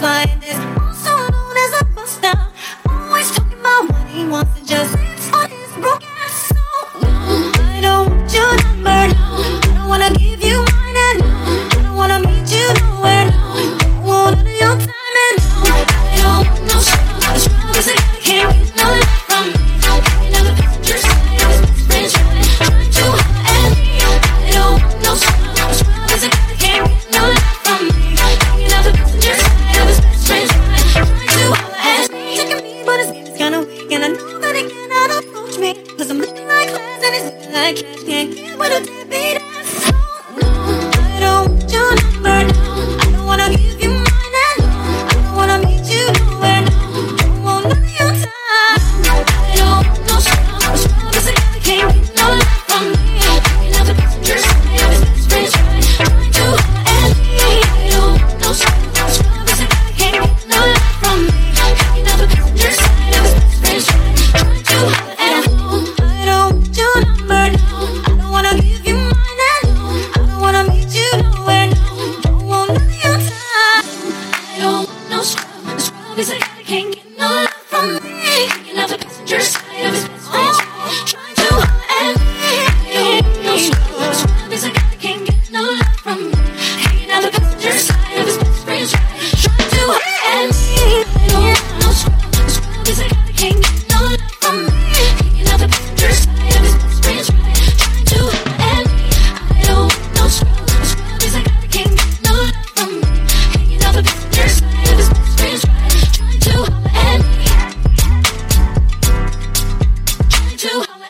flying this, also known as a buster. Always talking about what he wants and just sits on his broke ass. So no, I don't want your number. No, I don't wanna give you mine. And no, I don't wanna meet you nowhere. No, don't want none of your time. And no, I don't want no scrub. The scrub is a guy that can't get no love from me. Hanging out the passenger side of his best friend's ride, trying to holler at me. I don't want no scrub. The scrub is a guy that can't get no love from me. Hanging out the passenger side of his best friend's ride, trying to holler at me. Checking me, but his game is kinda weak, and I know that he cannot approach me, 'cause I'm looking like class and he's looking like trash. Can't get with a deadbeat ass. So no, I don't want your number. No, I don't wanna give you mine. And no, I don't wanna meet you nowhere. No, don't want none of your time. I don't want no scrub. The scrub is a guy that can't get no love from me. Hanging out the passenger side of his best friend's ride, trying to holler at me. I don't want no scrub. The scrub is a guy that can't get no love from me. Hanging out the passenger side of his best friend's ride, trying to holler at me. I don't want your number. No, I don't wanna give you mine. And no, I don't wanna meet you nowhere. No, don't want none of your time. I don't want no scrub. The scrub is a guy that can't get no love from me. Hanging out the passenger side of his best friend's ride, trying to holler at me. I don't want no scrub. The scrub is a guy that can't get no love from me. Hanging out the passenger side of his best friend's ride, trying to holler at me. I don't want no scrub. The scrub is a guy that can't get no love from me. Hanging out the passenger side of his best friend's ride, trying to holler at me. I don't want no scrub. The scrub is a guy that can't get no love from me. Hanging out the passenger side of his best friend's ride, trying to holler at me. Trying to holler